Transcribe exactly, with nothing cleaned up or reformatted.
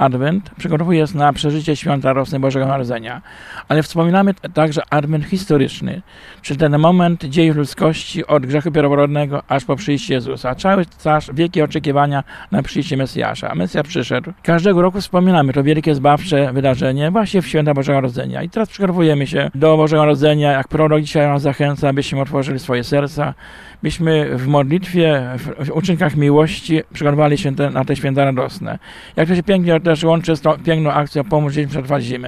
Adwent przygotowuje nas na przeżycie świąt radosnych Bożego Narodzenia, ale wspominamy także Adwent historyczny, czyli ten moment dziejów ludzkości od grzechu pierworodnego aż po przyjście Jezusa. Cały czas wielkie oczekiwania na przyjście Mesjasza. Mesjasz przyszedł. Każdego roku wspominamy to wielkie zbawcze wydarzenie właśnie w święta Bożego Narodzenia. I teraz przygotowujemy się do Bożego Narodzenia, jak prorok dzisiaj nas zachęca, abyśmy otworzyli swoje serca, byśmy w modlitwie, w uczynkach miłości przygotowali się te, na te święta radosne. Jak to się pięknie też łączy z tą piękną akcją Pomóż dzieciom przetrwać zimę.